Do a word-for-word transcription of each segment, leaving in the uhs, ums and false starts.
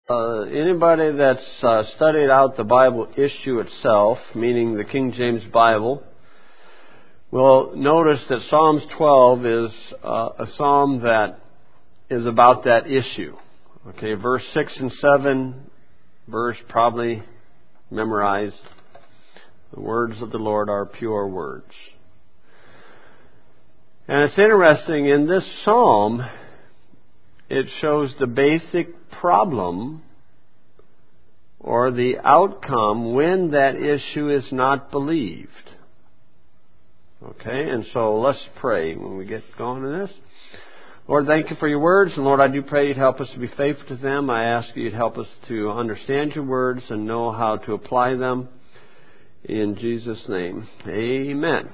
Uh, anybody that's uh, studied out the Bible issue itself, meaning the King James Bible, will notice that Psalms twelve is uh, a psalm that is about that issue. Okay, verse six and seven, verse probably memorized. The words of the Lord are pure words. And it's interesting, in this psalm, it shows the basic problem or the outcome when that issue is not believed. Okay, and so let's pray when we get going in this. Lord, thank you for your words, and Lord, I do pray you'd help us to be faithful to them. I ask you you'd help us to understand your words and know how to apply them. In Jesus' name, amen.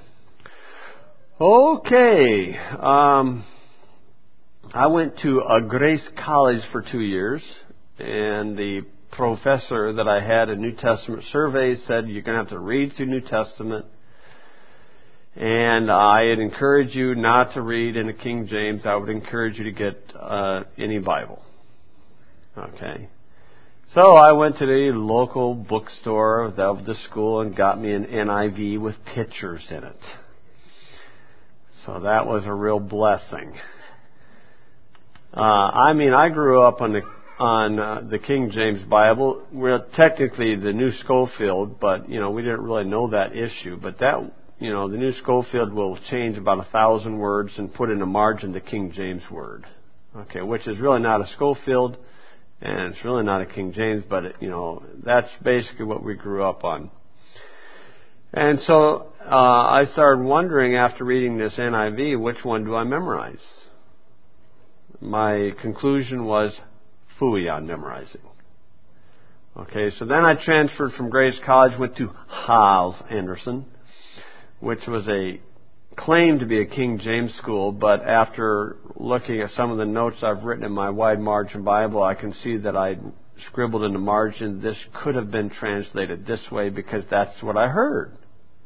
Okay, um... I went to a Grace College for two years, and the professor that I had in New Testament surveys said you're going to have to read through New Testament, and I'd encourage you not to read in the King James. I would encourage you to get uh, any Bible. Okay. So I went to the local bookstore of the school and got me an N I V with pictures in it. So that was a real blessing. Uh, I mean, I grew up on the on uh, the King James Bible. We're technically the New Schofield, but you know we didn't really know that issue. But that you know the New Schofield will change about a thousand words and put in a margin the King James word. Okay, which is really not a Schofield, and it's really not a King James, but it, you know that's basically what we grew up on. And so uh, I started wondering after reading this N I V, which one do I memorize? My conclusion was, phooey on memorizing. Okay, so then I transferred from Grace College, went to Hyles Anderson, which was a claimed to be a King James school, but after looking at some of the notes I've written in my wide margin Bible, I can see that I scribbled in the margin, this could have been translated this way because that's what I heard.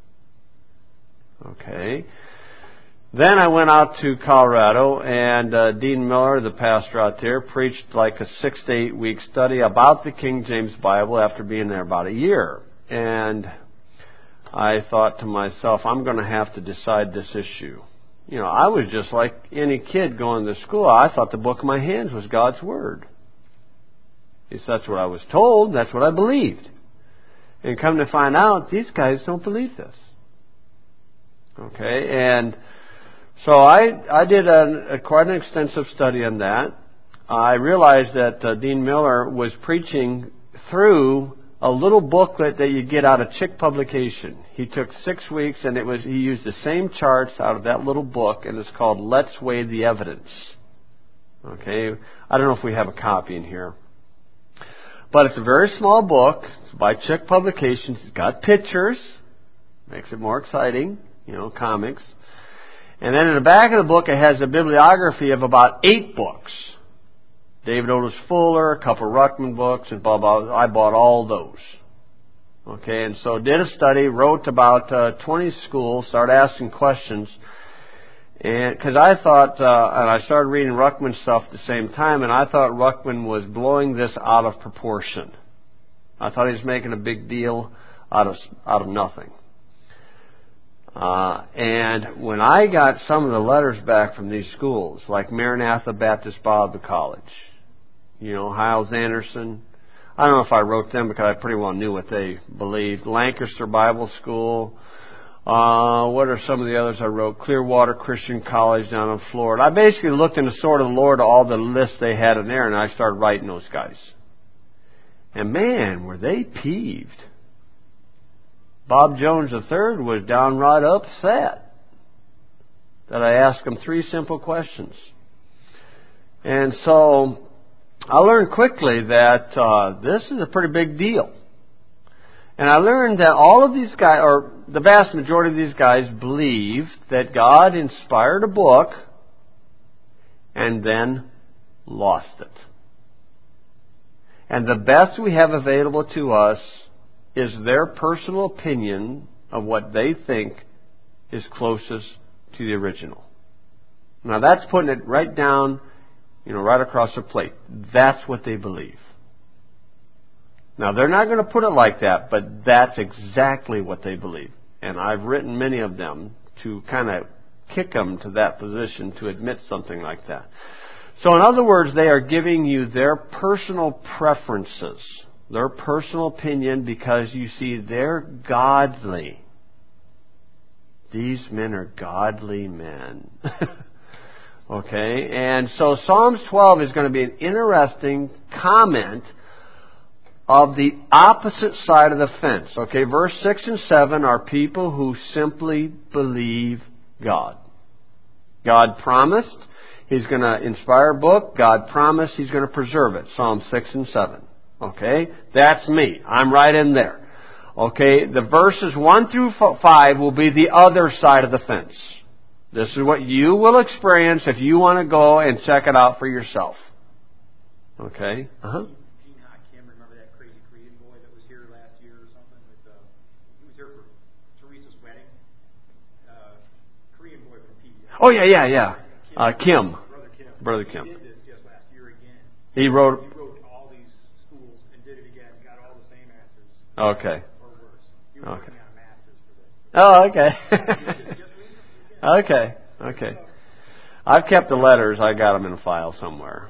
Okay. Then I went out to Colorado, and uh, Dean Miller, the pastor out there, preached like a six to eight week study about the King James Bible after being there about a year. And I thought to myself, I'm going to have to decide this issue. You know, I was just like any kid going to school. I thought the book of my hands was God's Word. At least that's what I was told. That's what I believed. And come to find out, these guys don't believe this. Okay, and So I, I did a, a quite an extensive study on that. I realized that uh, Dean Miller was preaching through a little booklet that you get out of Chick Publication. He took six weeks and it was he used the same charts out of that little book, and it's called Let's Weigh the Evidence. Okay, I don't know if we have a copy in here. But it's a very small book. It's by Chick Publications. It's got pictures. Makes it more exciting, you know, comics. And then in the back of the book, it has a bibliography of about eight books. David Otis Fuller, a couple of Ruckman books, and blah, blah. I bought all those. Okay, and so did a study, wrote about uh, twenty schools, started asking questions. And because I thought, uh, and I started reading Ruckman stuff at the same time, and I thought Ruckman was blowing this out of proportion. I thought he was making a big deal out of out of nothing. Uh, and when I got some of the letters back from these schools, like Maranatha Baptist Bible College, you know, Hyles Anderson, I don't know if I wrote them because I pretty well knew what they believed. Lancaster Bible School, uh, what are some of the others I wrote? Clearwater Christian College down in Florida. I basically looked in the Sword of the Lord at all the lists they had in there, and I started writing those guys. And man, were they peeved. Bob Jones the third was downright upset that I asked him three simple questions. And so I learned quickly that uh, this is a pretty big deal. And I learned that all of these guys, or the vast majority of these guys, believe that God inspired a book and then lost it. And the best we have available to us is their personal opinion of what they think is closest to the original. Now that's putting it right down, you know, right across the plate. That's what they believe. Now, they're not going to put it like that, but that's exactly what they believe. And I've written many of them to kind of kick them to that position to admit something like that. So in other words, they are giving you their personal preferences, their personal opinion, because you see, they're godly. These men are godly men. Okay? And so Psalms twelve is going to be an interesting comment of the opposite side of the fence. Okay, verse six and seven are people who simply believe God. God promised He's going to inspire a book. God promised He's going to preserve it. Psalm six and seven. Okay? That's me. I'm right in there. Okay? The verses one through five will be the other side of the fence. This is what you will experience if you want to go and check it out for yourself. Okay? Uh-huh. I can't remember that crazy Korean boy that was here last year or something. With, uh, he was here for Teresa's wedding. Uh, Korean boy from P D X. Oh, yeah, yeah, yeah. Uh, Kim. Brother Kim. Brother Kim. He did this just last year again. He wrote... He wrote all these schools and did it again. Got all the same answers. Okay. Or worse. He was Okay. working on a master's for this. Oh, okay. Just recently again. Okay, okay. I've kept the letters. I got them in a file somewhere.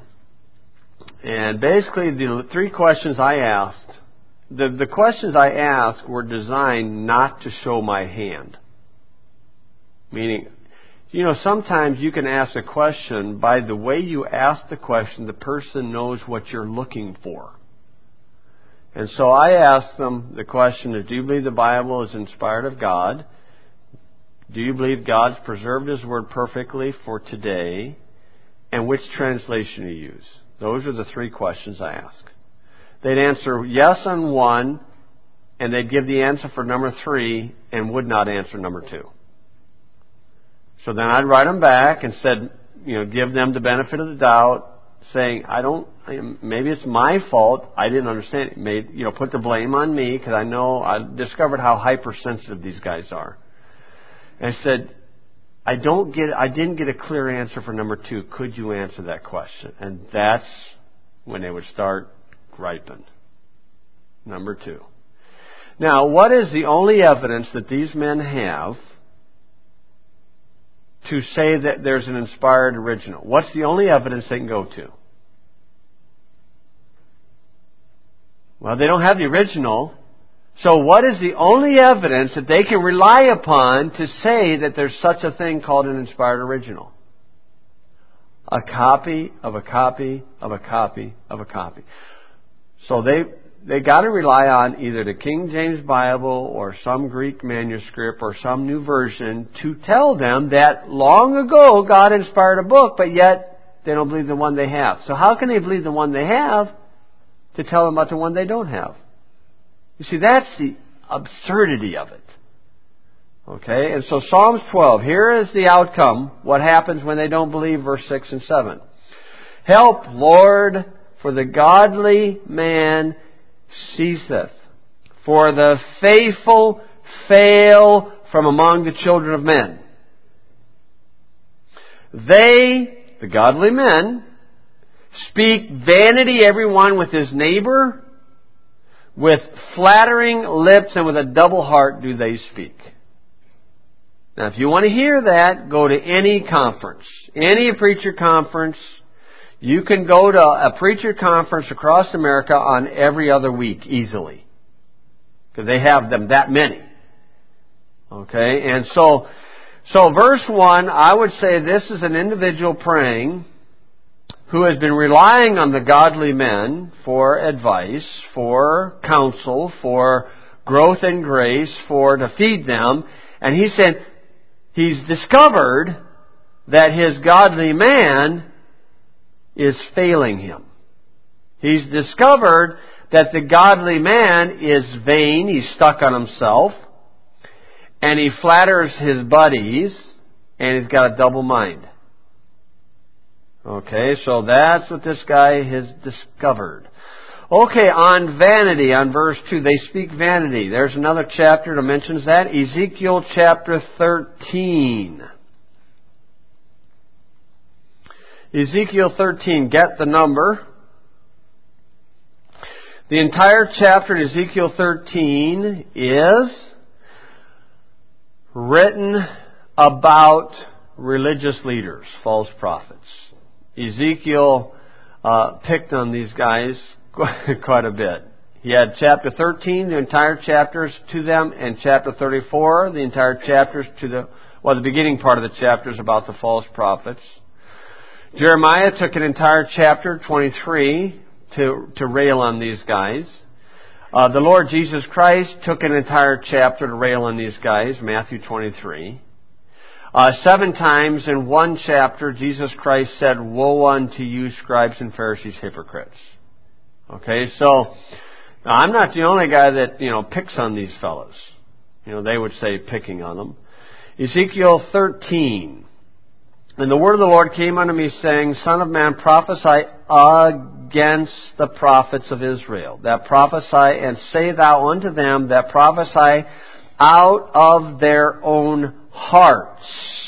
And basically, the three questions I asked, the, the questions I asked were designed not to show my hand. Meaning, you know, sometimes you can ask a question, by the way you ask the question, the person knows what you're looking for. And so I asked them the question is, do you believe the Bible is inspired of God? Do you believe God's preserved His Word perfectly for today? And which translation you use? Those are the three questions I ask. They'd answer yes on one, and they'd give the answer for number three, and would not answer number two. So then I'd write them back and said, you know, give them the benefit of the doubt, saying, I don't, maybe it's my fault, I didn't understand it. Made, you know, put the blame on me, because I know, I discovered how hypersensitive these guys are. And I said, I don't get, I didn't get a clear answer for number two. Could you answer that question? And that's when they would start griping. Number two. Now, what is the only evidence that these men have to say that there's an inspired original? What's the only evidence they can go to? Well, they don't have the original. So what is the only evidence that they can rely upon to say that there's such a thing called an inspired original? A copy of a copy of a copy of a copy. So they they got to rely on either the King James Bible or some Greek manuscript or some new version to tell them that long ago God inspired a book, but yet they don't believe the one they have. So how can they believe the one they have to tell them about the one they don't have? You see, that's the absurdity of it. Okay, and so Psalms twelve, here is the outcome, what happens when they don't believe, verse six and seven. Help, Lord, for the godly man ceaseth, for the faithful fail from among the children of men. They, the godly men, speak vanity every one with his neighbor. With flattering lips and with a double heart do they speak. Now, if you want to hear that, go to any conference, any preacher conference. You can go to a preacher conference across America on every other week easily, because they have them that many. Okay, and so, so verse one, I would say this is an individual praying who has been relying on the godly men for advice, for counsel, for growth in grace, for to feed them. And he said he's discovered that his godly man is failing him. He's discovered that the godly man is vain, he's stuck on himself, and he flatters his buddies, and he's got a double mind. Okay, so that's what this guy has discovered. Okay, on vanity, on verse two, they speak vanity. There's another chapter that mentions that. Ezekiel chapter thirteen. Ezekiel thirteen, get the number. The entire chapter in Ezekiel thirteen is written about religious leaders, false prophets. Ezekiel uh, picked on these guys quite a bit. He had chapter thirteen, the entire chapters to them, and chapter thirty-four, the entire chapters to the, well, the beginning part of the chapters about the false prophets. Jeremiah took an entire chapter, twenty-three, to, to rail on these guys. Uh, the Lord Jesus Christ took an entire chapter to rail on these guys, Matthew twenty-three. Uh, seven times in one chapter, Jesus Christ said, "Woe unto you, scribes and Pharisees, hypocrites." Okay, so I'm not the only guy that, you know, picks on these fellows. You know, they would say picking on them. Ezekiel thirteen. And the word of the Lord came unto me, saying, Son of man, prophesy against the prophets of Israel. That prophesy, and say thou unto them that prophesy out of their own hearts.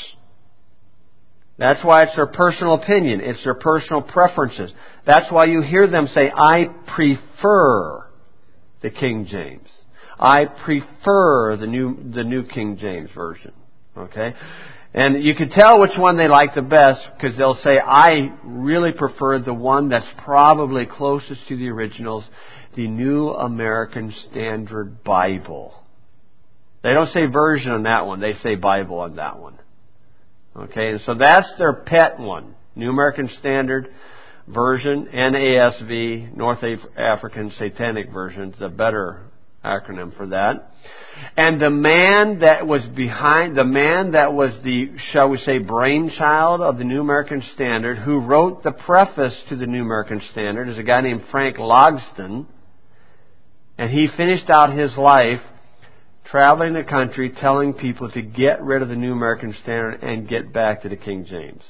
That's why it's their personal opinion. It's their personal preferences. That's why you hear them say, I prefer the King James. I prefer the new, the new King James Version. Okay? And you can tell which one they like the best because they'll say, I really prefer the one that's probably closest to the originals, the New American Standard Bible. They don't say version on that one. They say Bible on that one. Okay, and so that's their pet one. New American Standard Version, N A S V, North African Satanic Version, is a better acronym for that. And the man that was behind, the man that was the, shall we say, brainchild of the New American Standard, who wrote the preface to the New American Standard, is a guy named Frank Logsdon. And he finished out his life traveling the country telling people to get rid of the New American Standard and get back to the King James.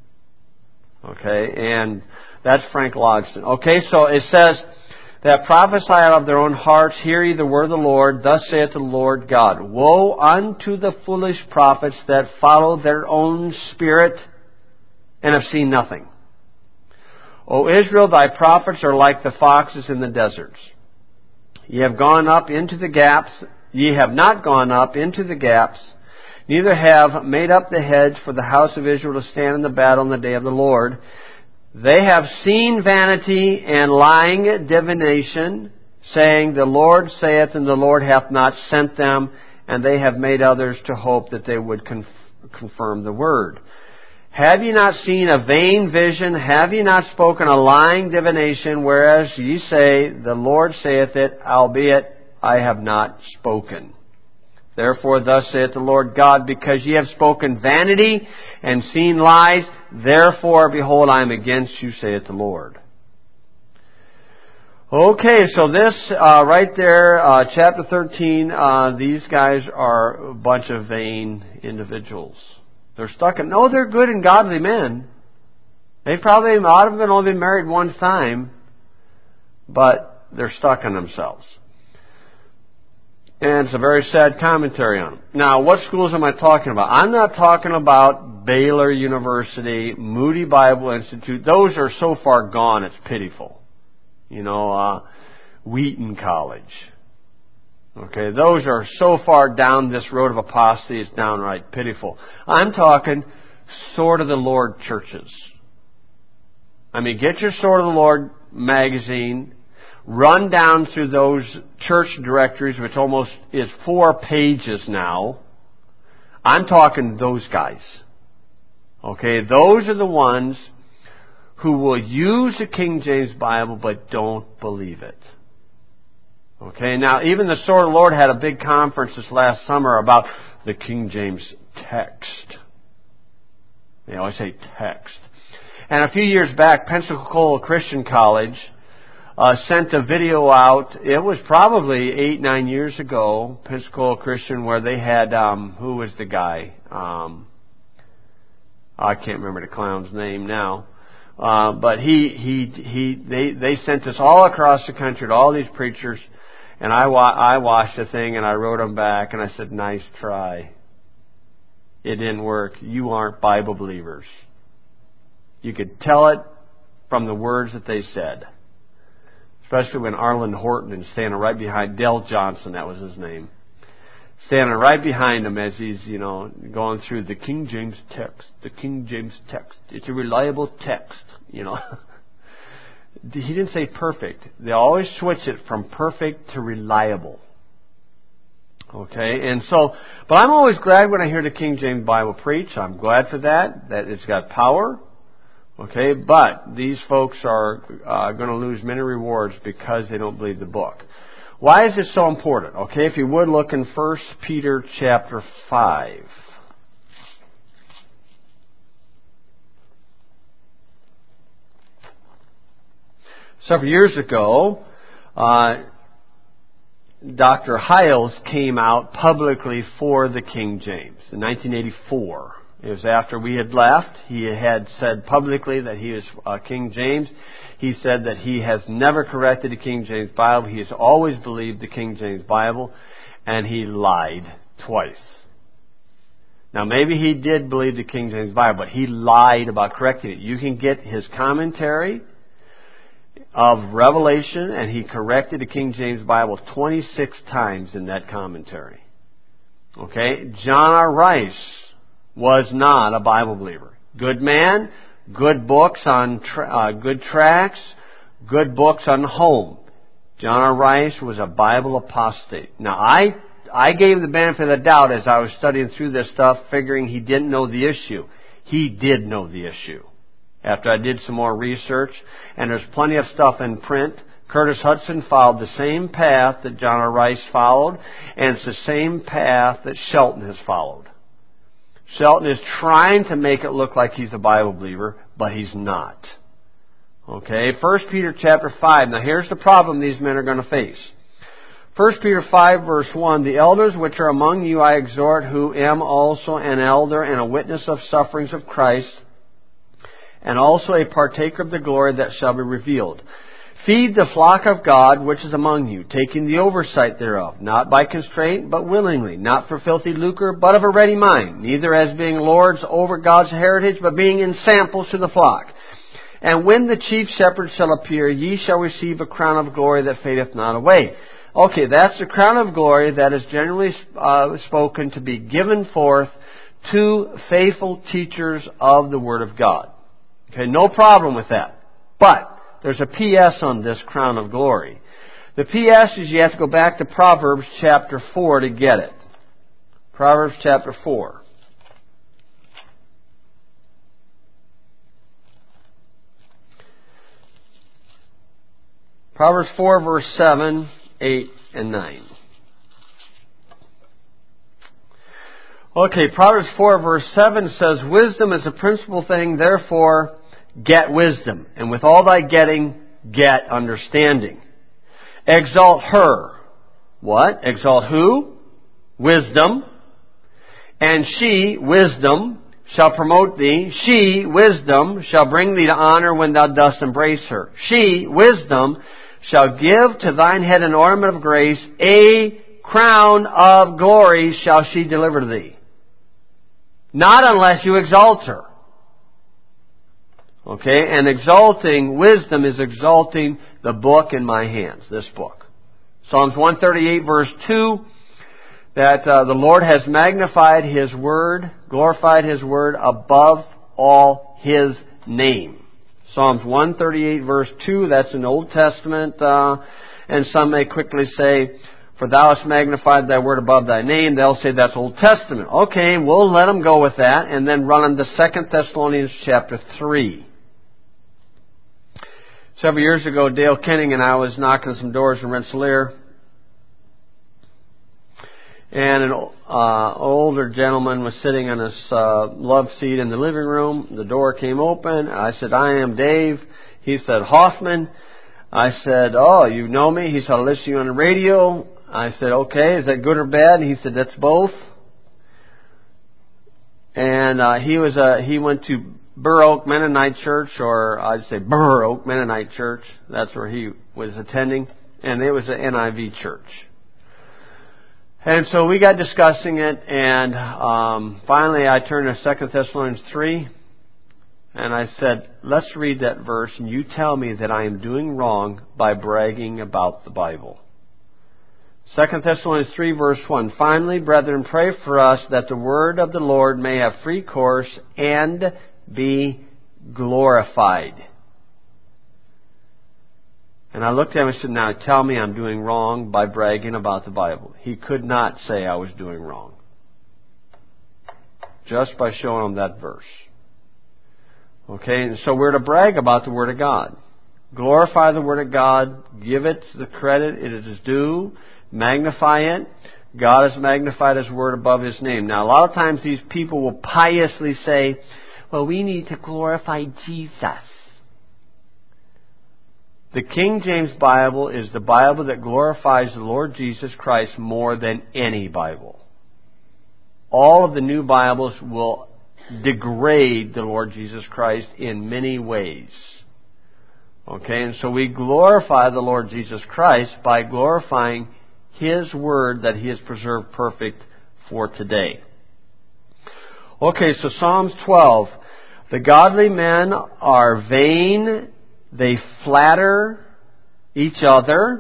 Okay, and that's Frank Logsdon. Okay, so it says that prophesy out of their own hearts, hear ye the word of the Lord, thus saith the Lord God. Woe unto the foolish prophets that follow their own spirit and have seen nothing. O Israel, thy prophets are like the foxes in the deserts. Ye have gone up into the gaps, ye have not gone up into the gaps, neither have made up the hedge for the house of Israel to stand in the battle in the day of the Lord. They have seen vanity and lying divination, saying, The Lord saith, and the Lord hath not sent them, and they have made others to hope that they would conf- confirm the word. Have ye not seen a vain vision? Have ye not spoken a lying divination, whereas ye say, The Lord saith it, albeit I have not spoken? Therefore, thus saith the Lord God, because ye have spoken vanity and seen lies, therefore, behold, I am against you, saith the Lord. Okay, so this, uh, right there, uh, chapter thirteen, uh, these guys are a bunch of vain individuals. They're stuck in, no, they're good and godly men. They probably, a lot of them have only been married one time, but they're stuck in themselves. And it's a very sad commentary on them. Now, what schools am I talking about? I'm not talking about Baylor University, Moody Bible Institute. Those are so far gone, it's pitiful. You know, uh, Wheaton College. Okay, those are so far down this road of apostasy, it's downright pitiful. I'm talking Sword of the Lord churches. I mean, get your Sword of the Lord magazine, run down through those church directories, which almost is four pages now. I'm talking those guys. Okay, those are the ones who will use the King James Bible but don't believe it. Okay, now even the Sword of the Lord had a big conference this last summer about the King James text. They always say text. And a few years back, Pensacola Christian College Uh, sent a video out. It was probably eight, nine years ago, Pensacola Christian, where they had, um, who was the guy? Um, I can't remember the clown's name now. Uh, but he, he, he, they, they sent us all across the country to all these preachers, and I, wa- I watched the thing and I wrote them back and I said, nice try. It didn't work. You aren't Bible believers. You could tell it from the words that they said. especially when Arlen Horton is standing right behind Dale Johnson, that was his name, standing right behind him as he's, you know, going through the King James text, the King James text. It's a reliable text, you know. He didn't say perfect. They always switch it from perfect to reliable. Okay, and so, but I'm always glad when I hear the King James Bible preach. I'm glad for that, that it's got power. Okay, but these folks are uh, going to lose many rewards because they don't believe the book. Why is this so important? Okay, if you would look in First Peter chapter five. Several years ago, uh, Doctor Hiles came out publicly for the King James in nineteen eighty-four. It was after we had left. He had said publicly that he was uh, King James. He said that he has never corrected the King James Bible. He has always believed the King James Bible, and he lied twice. Now, maybe he did believe the King James Bible, but he lied about correcting it. You can get his commentary of Revelation, and he corrected the King James Bible twenty-six times in that commentary. Okay? John R. Rice was not a Bible believer. Good man, good books on tra- uh, good tracts, good books on home. John R. Rice was a Bible apostate. Now, I I gave him the benefit of the doubt as I was studying through this stuff, figuring he didn't know the issue. He did know the issue. After I did some more research, and there's plenty of stuff in print. Curtis Hudson followed the same path that John R. Rice followed, and it's the same path that Shelton has followed. Shelton is trying to make it look like he's a Bible believer, but he's not. Okay, First Peter chapter five. Now here's the problem these men are going to face. First Peter five verse one, the elders which are among you I exhort, who am also an elder and a witness of sufferings of Christ, and also a partaker of the glory that shall be revealed. Feed the flock of God which is among you, taking the oversight thereof, not by constraint, but willingly, not for filthy lucre, but of a ready mind, neither as being lords over God's heritage, but being in samples to the flock. And when the chief shepherd shall appear, ye shall receive a crown of glory that fadeth not away. Okay, that's the crown of glory that is generally uh, spoken to be given forth to faithful teachers of the Word of God. Okay, no problem with that. But there's a P S on this crown of glory. The P S is you have to go back to Proverbs chapter four to get it. Proverbs chapter four. Proverbs four verse seven, eight, and nine. Okay, Proverbs four verse seven says, wisdom is a principal thing, therefore get wisdom. And with all thy getting, get understanding. Exalt her. What? Exalt who? Wisdom. And she, wisdom, shall promote thee. She, wisdom, shall bring thee to honor when thou dost embrace her. She, wisdom, shall give to thine head an ornament of grace. A crown of glory shall she deliver to thee. Not unless you exalt her. Okay, and exalting wisdom is exalting the book in my hands, this book. Psalms one thirty-eight verse two, that uh, the Lord has magnified His Word, glorified His Word above all His name. Psalms one thirty-eight verse two, that's in the Old Testament, uh, and some may quickly say, for thou hast magnified thy word above thy name. They'll say that's Old Testament. Okay, we'll let them go with that, and then run on to Second Thessalonians chapter three. Several years ago, Dale Kenning and I was knocking on some doors in Rensselaer, and an uh, older gentleman was sitting on his uh, love seat in the living room. The door came open. I said, I am Dave. He said, Hoffman. I said, oh, you know me? He said, I listen to you on the radio. I said, okay, is that good or bad? And he said, that's both. And uh, he was uh, he went to Burr Oak Mennonite Church, or I'd say Burr Oak Mennonite Church. That's where he was attending. And it was an N I V church. And so we got discussing it, and um, finally I turned to Second Thessalonians three. And I said, let's read that verse and you tell me that I am doing wrong by bragging about the Bible. Second Thessalonians three verse one. Finally, brethren, pray for us that the word of the Lord may have free course and be glorified. And I looked at him and said, now tell me I'm doing wrong by bragging about the Bible. He could not say I was doing wrong. Just by showing him that verse. Okay, and so we're to brag about the Word of God. Glorify the Word of God. Give it the credit it is due. Magnify it. God has magnified His Word above His name. Now, a lot of times these people will piously say, well, we need to glorify Jesus. The King James Bible is the Bible that glorifies the Lord Jesus Christ more than any Bible. All of the new Bibles will degrade the Lord Jesus Christ in many ways. Okay, and so we glorify the Lord Jesus Christ by glorifying His Word that He has preserved perfect for today. Okay, so Psalms twelve. The godly men are vain. They flatter each other.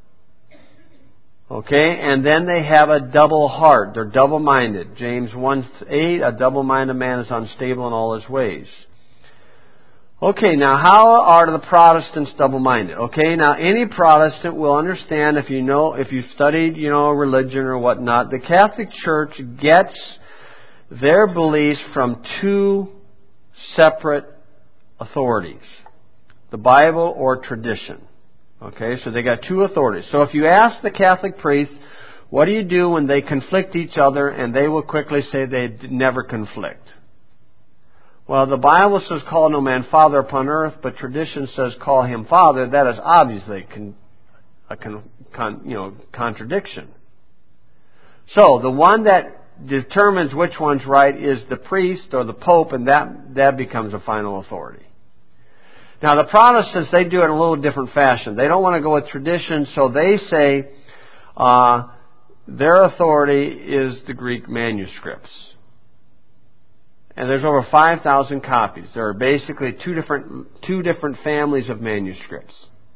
Okay, and then they have a double heart. They're double-minded. James one eight, a double-minded man is unstable in all his ways. Okay, now how are the Protestants double-minded? Okay, now any Protestant will understand if you know, if you've studied, you know, religion or whatnot, the Catholic Church gets their beliefs from two separate authorities. The Bible or tradition. Okay, so they got two authorities. So if you ask the Catholic priest, what do you do when they conflict each other, and they will quickly say they never conflict. Well, the Bible says call no man father upon earth, but tradition says call him father. That is obviously con, a con, con, you know, contradiction. So the one that determines which one's right is the priest or the Pope, and that, that becomes a final authority. Now, the Protestants, they do it in a little different fashion. They don't want to go with tradition, so they say uh, their authority is the Greek manuscripts. And there's over five thousand copies. There are basically two different two different families of manuscripts.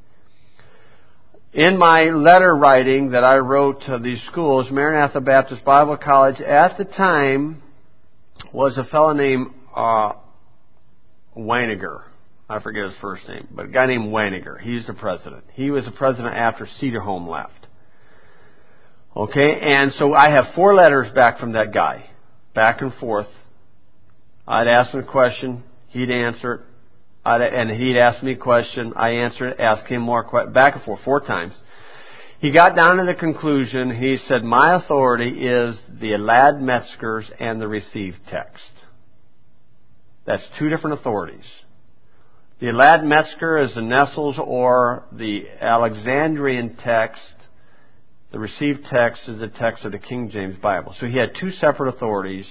In my letter writing that I wrote to these schools, Maranatha Baptist Bible College at the time was a fellow named uh, Weiniger. I forget his first name, but a guy named Weiniger. He's the president. He was the president after Cedarholm left. Okay, and so I have four letters back from that guy, back and forth. I'd ask him a question, he'd answer it, I'd, and he'd ask me a question, I answered it, ask him more questions, back and forth, four times. He got down to the conclusion, he said, my authority is the Elad Metzger's and the received text. That's two different authorities. The Elad Metzger is the Nestle's or the Alexandrian text. The received text is the text of the King James Bible. So he had two separate authorities,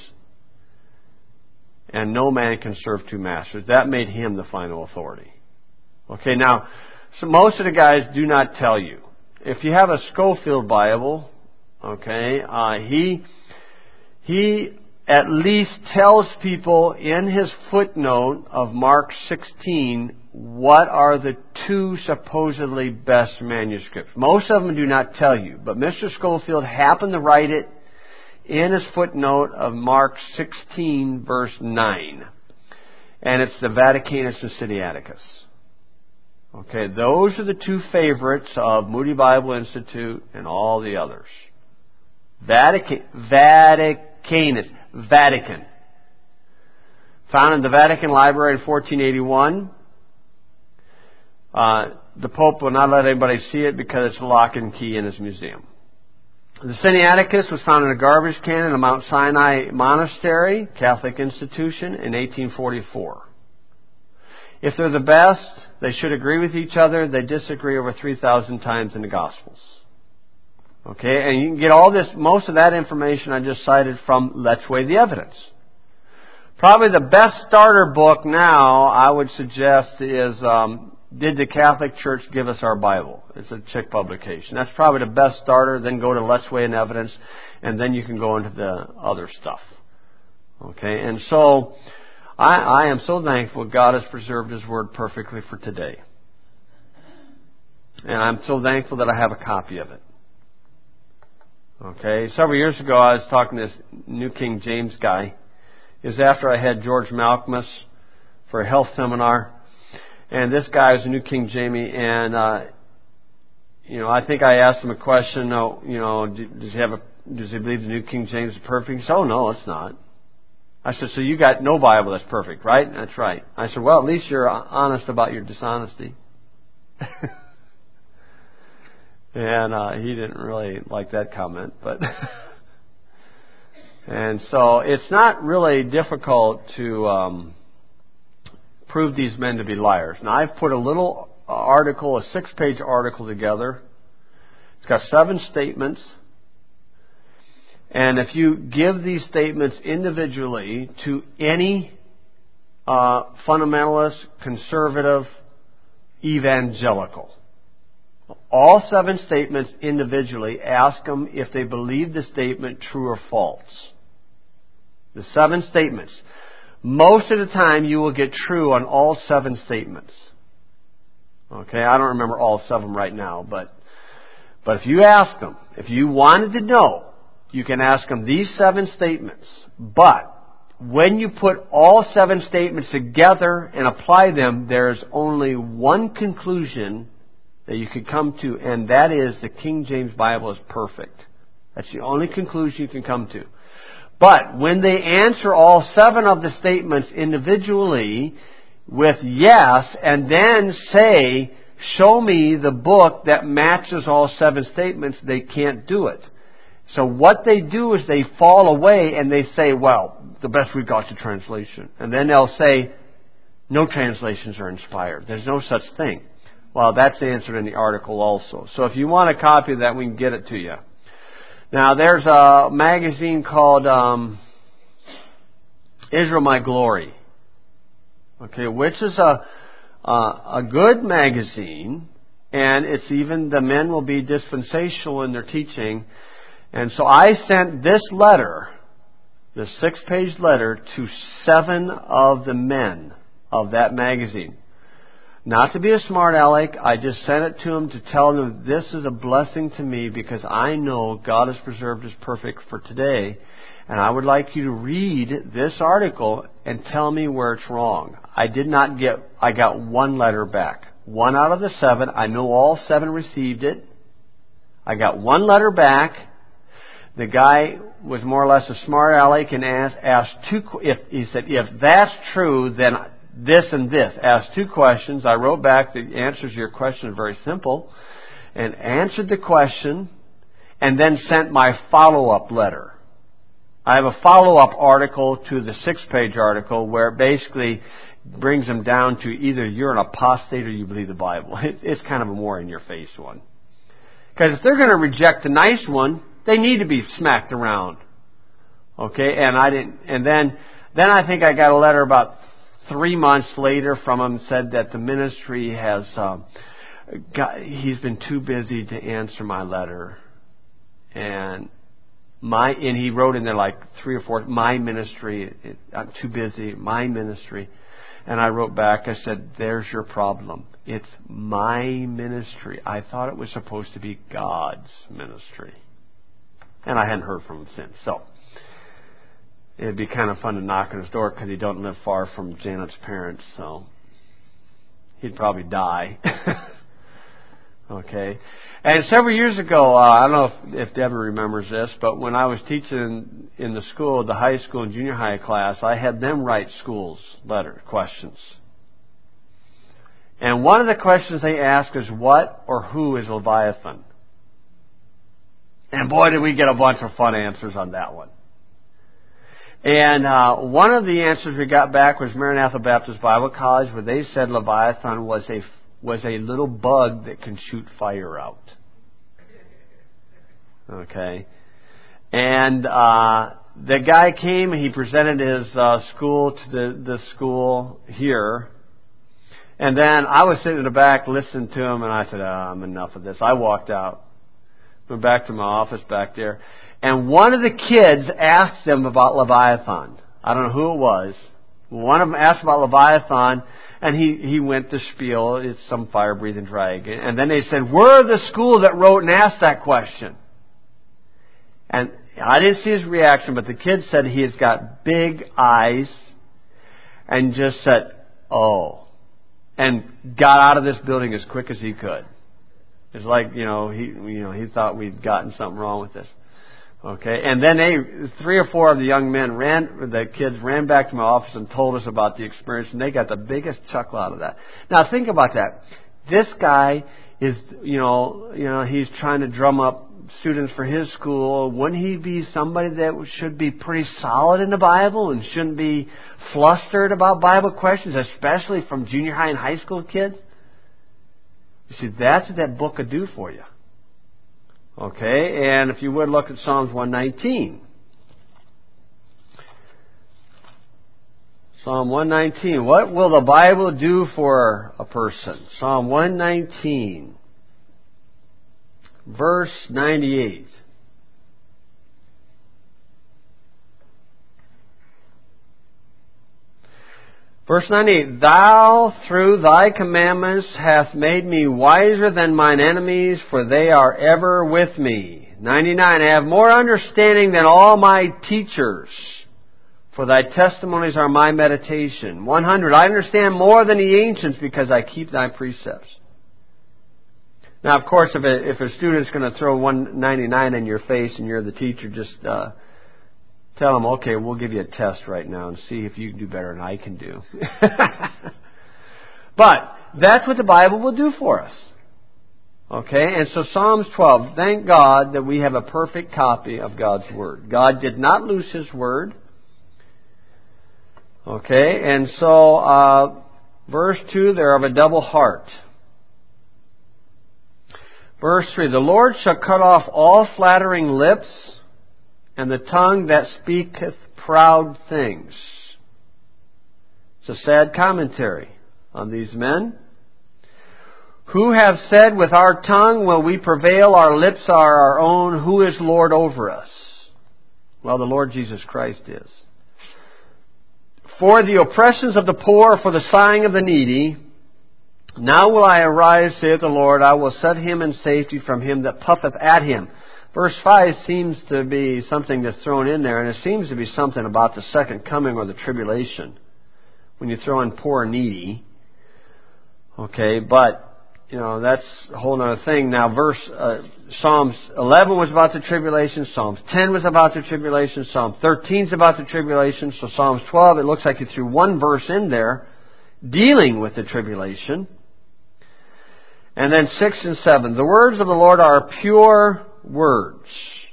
and no man can serve two masters. That made him the final authority. Okay, now, so most of the guys do not tell you. If you have a Scofield Bible, okay, uh, he he at least tells people in his footnote of Mark sixteen what are the two supposedly best manuscripts. Most of them do not tell you, but Mister Scofield happened to write it in his footnote of Mark sixteen verse nine. And it's the Vaticanus and Sinaiticus. Okay, those are the two favorites of Moody Bible Institute and all the others. Vatican, Vaticanus. Vatican. Found in the Vatican Library in fourteen eighty-one. Uh, the Pope will not let anybody see it because it's lock and key in his museum. The Sinaiticus was found in a garbage can in the Mount Sinai Monastery, Catholic institution, in eighteen forty-four. If they're the best, they should agree with each other. They disagree over three thousand times in the Gospels. Okay, and you can get all this, most of that information I just cited from Let's Weigh the Evidence. Probably the best starter book now, I would suggest, is um, Did the Catholic Church Give Us Our Bible? It's a Chick publication. That's probably the best starter. Then go to Let's Weigh the Evidence, and then you can go into the other stuff. Okay, and so I, I am so thankful God has preserved His Word perfectly for today. And I'm so thankful that I have a copy of it. Okay, several years ago I was talking to this New King James guy. It was after I had George Malcolmus for a health seminar. And this guy is a New King Jamie, and uh, you know, I think I asked him a question. Oh, you know, does he have a does he believe the New King James is perfect? He said, "Oh no, it's not." I said, "So you got no Bible that's perfect, right?" "That's right." I said, "Well, at least you're honest about your dishonesty." And uh, he didn't really like that comment, but and so it's not really difficult to um, prove these men to be liars. Now, I've put a little article, a six-page article together. It's got seven statements. And if you give these statements individually to any uh, fundamentalist, conservative, evangelical, all seven statements individually, ask them if they believe the statement true or false. The seven statements. Most of the time you will get true on all seven statements. Okay, I don't remember all seven right now, but but if you ask them, if you wanted to know, you can ask them these seven statements. But when you put all seven statements together and apply them, there's only one conclusion that you could come to, and that is the King James Bible is perfect. That's the only conclusion you can come to. But when they answer all seven of the statements individually with yes, and then say, show me the book that matches all seven statements, they can't do it. So what they do is they fall away and they say, well, the best we got is a translation. And then they'll say, no translations are inspired. There's no such thing. Well, that's answered in the article also. So if you want a copy of that, we can get it to you. Now, there's a magazine called um, Israel My Glory, okay, which is a, a a good magazine, and it's even the men will be dispensational in their teaching. And so I sent this letter, the six-page letter, to seven of the men of that magazine. Not to be a smart aleck, I just sent it to them to tell them this is a blessing to me because I know God has preserved His perfect for today. And I would like you to read this article and tell me where it's wrong. I did not get, I got one letter back. One out of the seven. I know all seven received it. I got one letter back. The guy was more or less a smart aleck and asked, asked two, if, he said, if that's true, then this and this. Asked two questions. I wrote back the answers to your question are very simple and answered the question and then sent my follow-up letter. I have a follow-up article to the six-page article where it basically brings them down to either you're an apostate or you believe the Bible. It's kind of a more in-your-face one. Because if they're going to reject the nice one, they need to be smacked around. Okay, and I didn't, and then, then I think I got a letter about three months later from him said that the ministry has, um, got, he's been too busy to answer my letter. And my, and he wrote in there like three or four, my ministry, it, I'm too busy, my ministry. And I wrote back, I said, there's your problem. It's my ministry. I thought it was supposed to be God's ministry. And I hadn't heard from him since. So it'd be kind of fun to knock on his door because he don't live far from Janet's parents. So he'd probably die. Okay. And several years ago, uh, I don't know if, if Debbie remembers this, but when I was teaching in the school, the high school and junior high class, I had them write schools letter questions. And one of the questions they ask is, what or who is Leviathan? And boy, did we get a bunch of fun answers on that one. And uh, one of the answers we got back was Maranatha Baptist Bible College, where they said Leviathan was a was a little bug that can shoot fire out. Okay. And uh, the guy came and he presented his uh, school to the, the school here. And then I was sitting in the back listening to him, and I said, oh, I'm enough of this. I walked out. Went back to my office back there. And one of the kids asked him about Leviathan. I don't know who it was. One of them asked about Leviathan, and he, he went to spiel, it's some fire-breathing dragon. And then they said, we're the school that wrote and asked that question. And I didn't see his reaction, but the kid said he has got big eyes and just said, oh, and got out of this building as quick as he could. It's like, you know, he, you know, he thought we'd gotten something wrong with this. Okay, and then they, three or four of the young men ran, the kids ran back to my office and told us about the experience, and they got the biggest chuckle out of that. Now think about that. This guy is, you know, you know, he's trying to drum up students for his school. Wouldn't he be somebody that should be pretty solid in the Bible and shouldn't be flustered about Bible questions, especially from junior high and high school kids? You see, that's what that book could do for you. Okay, and if you would look at Psalms one nineteen. Psalm one nineteen. What will the Bible do for a person? Psalm one nineteen. Verse ninety-eight. Verse ninety-eight, Thou through Thy commandments hast made me wiser than mine enemies, for they are ever with me. ninety-nine, I have more understanding than all my teachers, for Thy testimonies are my meditation. one hundred, I understand more than the ancients, because I keep Thy precepts. Now, of course, if a, if a student's going to throw one ninety-nine in your face and you're the teacher, just uh, tell them, okay, we'll give you a test right now and see if you can do better than I can do. But that's what the Bible will do for us. Okay, and so Psalms twelve, thank God that we have a perfect copy of God's Word. God did not lose His Word. Okay, and so uh, verse two, they're of a double heart. Verse three, the Lord shall cut off all flattering lips, and the tongue that speaketh proud things. It's a sad commentary on these men. Who have said, with our tongue will we prevail, our lips are our own, who is Lord over us? Well, the Lord Jesus Christ is. For the oppressions of the poor, for the sighing of the needy, now will I arise, saith the Lord, I will set him in safety from him that puffeth at him. Verse five seems to be something that's thrown in there, and it seems to be something about the second coming or the tribulation, when you throw in poor and needy. Okay, but, you know, that's a whole other thing. Now, verse uh, Psalms eleven was about the tribulation, Psalms ten was about the tribulation, Psalm thirteen is about the tribulation, so Psalms twelve, it looks like you threw one verse in there dealing with the tribulation. And then six and seven, the words of the Lord are pure words,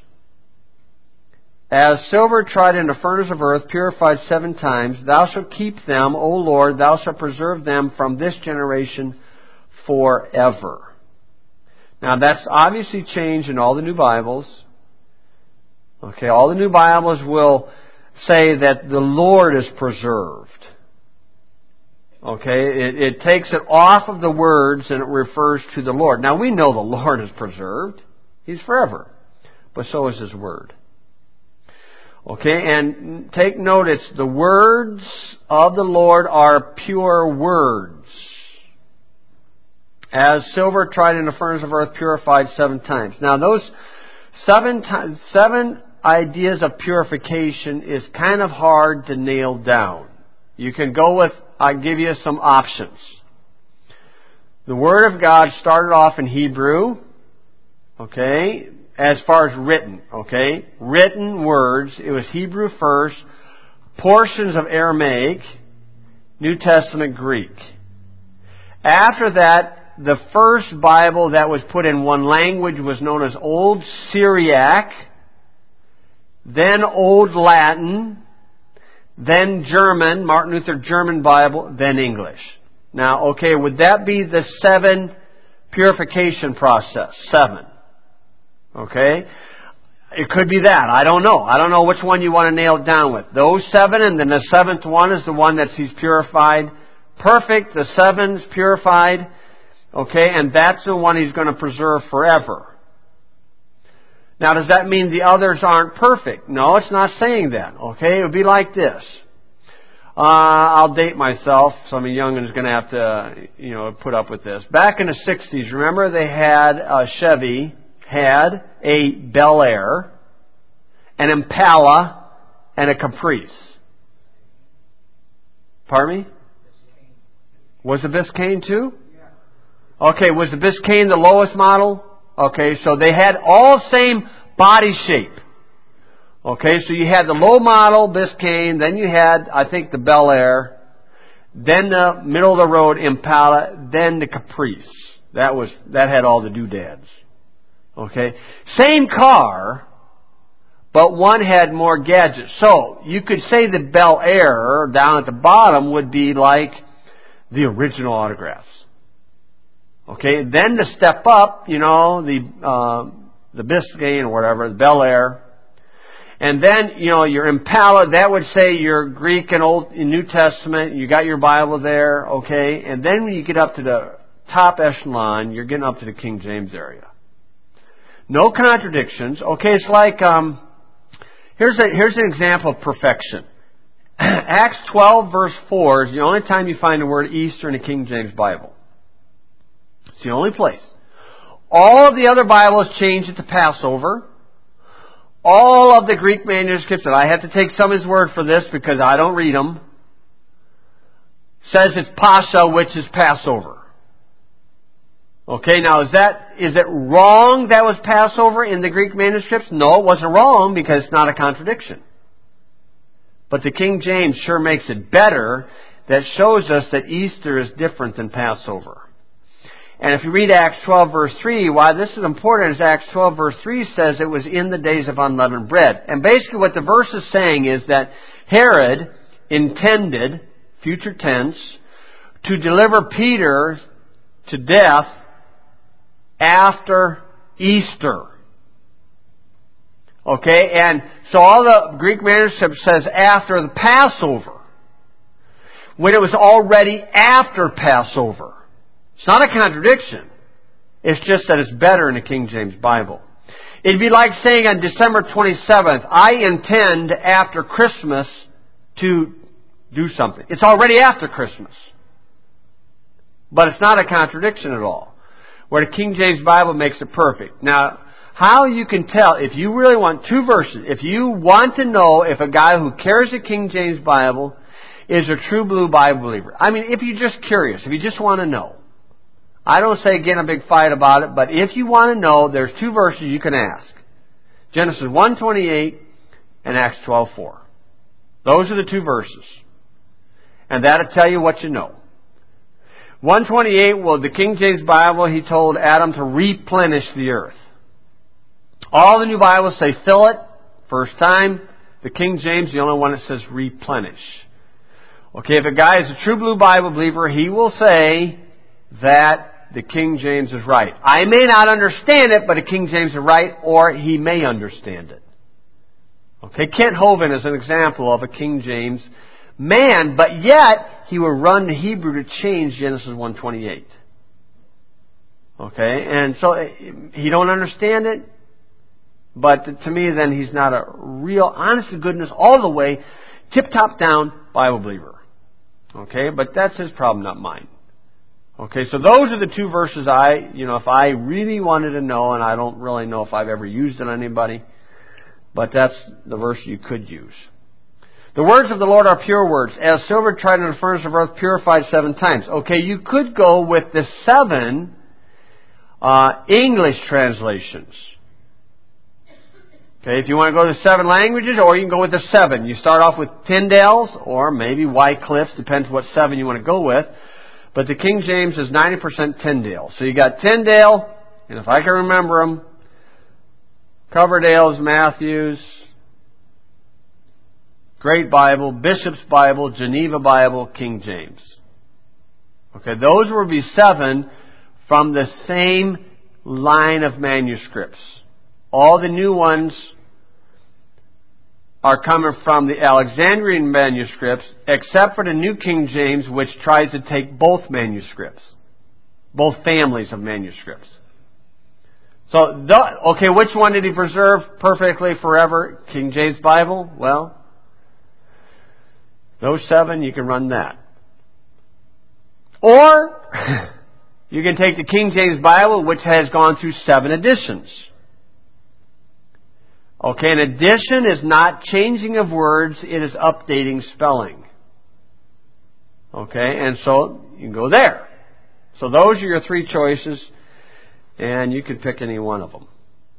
as silver tried in a furnace of earth, purified seven times. Thou shalt keep them, O Lord, thou shalt preserve them from this generation forever. Now that's obviously changed in all the new Bibles. Okay, all the new Bibles will say that the Lord is preserved. Okay, it, it takes it off of the words and it refers to the Lord. Now we know the Lord is preserved. He's forever. But so is His Word. Okay, and take note, it's the words of the Lord are pure words. As silver tried in a furnace of earth, purified seven times. Now those seven times, seven ideas of purification is kind of hard to nail down. You can go with, I'll give you some options. The Word of God started off in Hebrew. Okay, as far as written, okay, written words, it was Hebrew first, portions of Aramaic, New Testament Greek. After that, the first Bible that was put in one language was known as Old Syriac, then Old Latin, then German, Martin Luther German Bible, then English. Now, okay, would that be the seven purification process? Seven. Okay? It could be that. I don't know. I don't know which one you want to nail it down with. Those seven, and then the seventh one is the one that He's purified. Perfect. The seven's purified. Okay? And that's the one He's going to preserve forever. Now, does that mean the others aren't perfect? No, it's not saying that. Okay? It would be like this. Uh, I'll date myself. Some young is going to have to, you know, put up with this. Back in the sixties, remember they had uh, Chevy had a Bel Air, an Impala, and a Caprice. Pardon me? Was the Biscayne too? Okay, was the Biscayne the lowest model? Okay, so they had all same body shape. Okay, so you had the low model Biscayne, then you had, I think, the Bel Air, then the middle of the road Impala, then the Caprice. That was that had all the doodads. Okay, same car, but one had more gadgets. So you could say the Bel Air down at the bottom would be like the original autographs. Okay, then to step up, you know, the uh, the Biscayne or whatever, the Bel Air. And then, you know, your Impala, that would say your Greek and Old and New Testament. You got your Bible there, okay? And then when you get up to the top echelon, you're getting up to the King James area. No contradictions. Okay, it's like, um, here's a, here's an example of perfection. Acts twelve verse four is the only time you find the word Easter in the King James Bible. It's the only place. All of the other Bibles change it to Passover. All of the Greek manuscripts, and I have to take some of his word for this because I don't read them, says it's Pascha, which is Passover. Okay, now is that, is it wrong that was Passover in the Greek manuscripts? No, it wasn't wrong because it's not a contradiction. But the King James sure makes it better. That shows us that Easter is different than Passover. And if you read Acts twelve verse three, why this is important is Acts twelve verse three says it was in the days of unleavened bread. And basically what the verse is saying is that Herod intended, future tense, to deliver Peter to death after Easter. Okay, and so all the Greek manuscript says after the Passover, when it was already after Passover. It's not a contradiction. It's just that it's better in the King James Bible. It'd be like saying on December twenty-seventh, I intend after Christmas to do something. It's already after Christmas. But it's not a contradiction at all. Where the King James Bible makes it perfect. Now, how you can tell, if you really want two verses, if you want to know if a guy who carries a King James Bible is a true blue Bible believer. I mean, if you're just curious, if you just want to know. I don't say get in a big fight about it, but if you want to know, there's two verses you can ask. Genesis one twenty-eight and Acts twelve four. Those are the two verses. And that'll tell you what you know. one twenty-eight, well, the King James Bible, he told Adam to replenish the earth. All the new Bibles say fill it, first time. The King James, the only one that says replenish. Okay, if a guy is a true blue Bible believer, he will say that the King James is right. I may not understand it, but the King James is right, or he may understand it. Okay, Kent Hovind is an example of a King James man, but yet he will run the Hebrew to change Genesis one twenty-eight. Okay, and so he don't understand it, but to me then he's not a real, honest to goodness, all the way, tip-top down Bible believer. Okay, but that's his problem, not mine. Okay, so those are the two verses I, you know, if I really wanted to know, and I don't really know if I've ever used it on anybody, but that's the verse you could use. The words of the Lord are pure words, as silver tried in the furnace of earth, purified seven times. Okay, you could go with the seven uh, English translations. Okay, if you want to go to seven languages, or you can go with the seven. You start off with Tyndale's, or maybe Wycliffe's, depends what seven you want to go with. But the King James is ninety percent Tyndale. So you got Tyndale, and if I can remember them, Coverdale's, Matthews, Great Bible, Bishop's Bible, Geneva Bible, King James. Okay, those will be seven from the same line of manuscripts. All the new ones are coming from the Alexandrian manuscripts, except for the New King James, which tries to take both manuscripts, both families of manuscripts. So, the, okay, which one did he preserve perfectly forever? King James Bible? Well, Those seven, you can run that. Or, you can take the King James Bible, which has gone through seven editions. Okay, an addition is not changing of words, it is updating spelling. Okay, and so you can go there. So those are your three choices, and you can pick any one of them.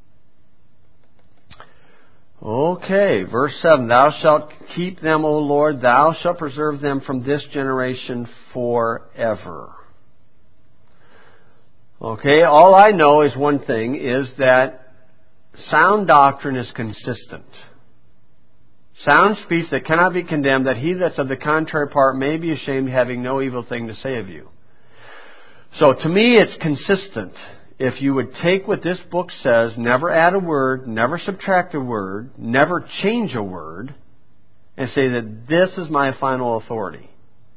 Okay, verse seven. Thou shalt keep them, O Lord, thou shalt preserve them from this generation forever. Okay, all I know is one thing, is that sound doctrine is consistent. Sound speech that cannot be condemned, that he that's of the contrary part may be ashamed, having no evil thing to say of you. So to me it's consistent. If you would take what this book says, never add a word, never subtract a word, never change a word, and say that this is my final authority.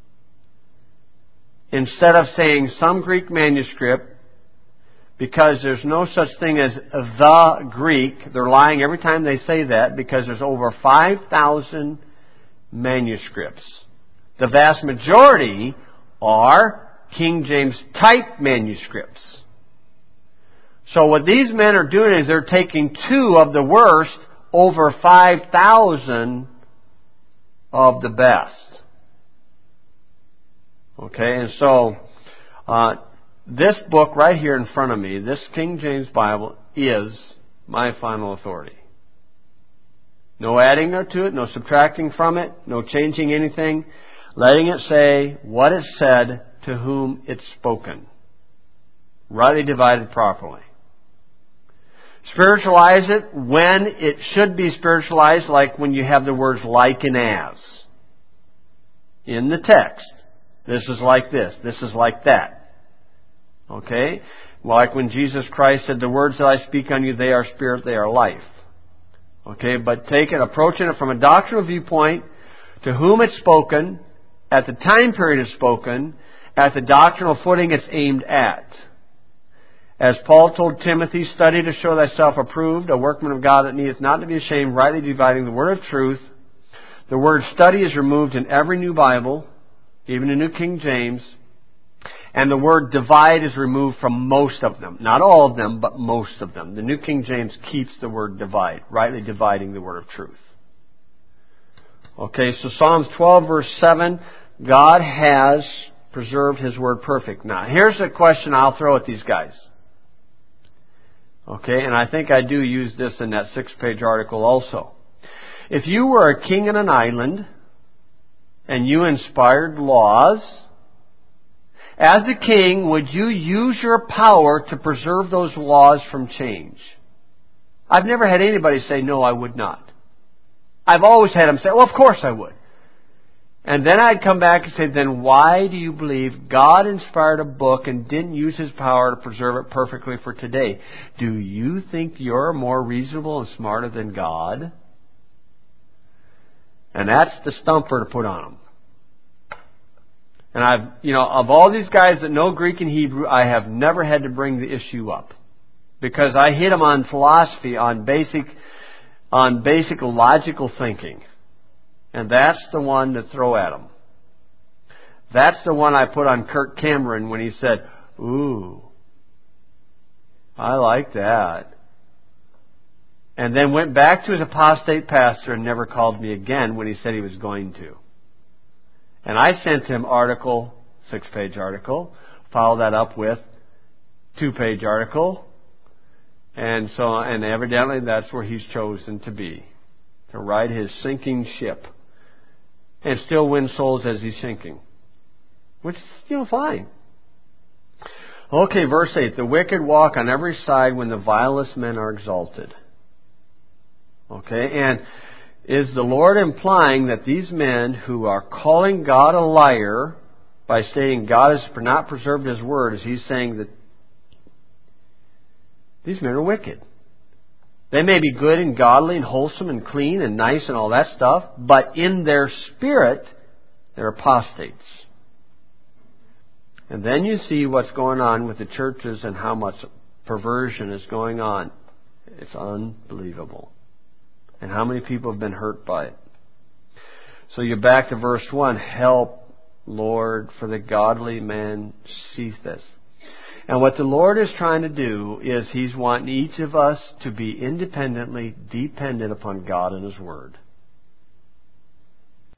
Instead of saying some Greek manuscript, because there's no such thing as the Greek, they're lying every time they say that, because there's over five thousand manuscripts. The vast majority are King James type manuscripts. So what these men are doing is they're taking two of the worst over five thousand of the best. Okay, and so uh, this book right here in front of me, this King James Bible, is my final authority. No adding to it, no subtracting from it, no changing anything. Letting it say what it said to whom it's spoken. Rightly divided properly. Spiritualize it when it should be spiritualized, like when you have the words like and as in the text. This is like this. This is like that. Okay? Like when Jesus Christ said, the words that I speak on you, they are spirit, they are life. Okay? But take it, approaching it from a doctrinal viewpoint, to whom it's spoken, at the time period it's spoken, at the doctrinal footing it's aimed at. As Paul told Timothy, study to show thyself approved, a workman of God that needeth not to be ashamed, rightly dividing the word of truth. The word study is removed in every new Bible, even in New King James. And the word divide is removed from most of them. Not all of them, but most of them. The New King James keeps the word divide, rightly dividing the word of truth. Okay, so Psalms twelve verse seven, God has preserved His word perfect. Now, here's a question I'll throw at these guys. Okay, and I think I do use this in that six-page article also. If you were a king on an island and you inspired laws, as a king, would you use your power to preserve those laws from change? I've never had anybody say, no, I would not. I've always had them say, well, of course I would. And then I'd come back and say, then why do you believe God inspired a book and didn't use His power to preserve it perfectly for today? Do you think you're more reasonable and smarter than God? And that's the stumper to put on them. And I've, you know, of all these guys that know Greek and Hebrew, I have never had to bring the issue up. Because I hit them on philosophy, on basic, on basic logical thinking. And that's the one to throw at them. That's the one I put on Kirk Cameron when he said, ooh, I like that. And then went back to his apostate pastor and never called me again when he said he was going to. And I sent him article, six-page article, followed that up with two-page article. And so, and evidently that's where he's chosen to be. To ride his sinking ship. And still win souls as he's sinking. Which is, you know, fine. Okay, verse eight. The wicked walk on every side when the vilest men are exalted. Okay, and is the Lord implying that these men who are calling God a liar by saying God has not preserved His word, is He saying that these men are wicked? They may be good and godly and wholesome and clean and nice and all that stuff, but in their spirit, they're apostates. And then you see what's going on with the churches and how much perversion is going on. It's unbelievable. And how many people have been hurt by it. So you're back to verse one. Help, Lord, for the godly man sees this. And what the Lord is trying to do is He's wanting each of us to be independently dependent upon God and His Word.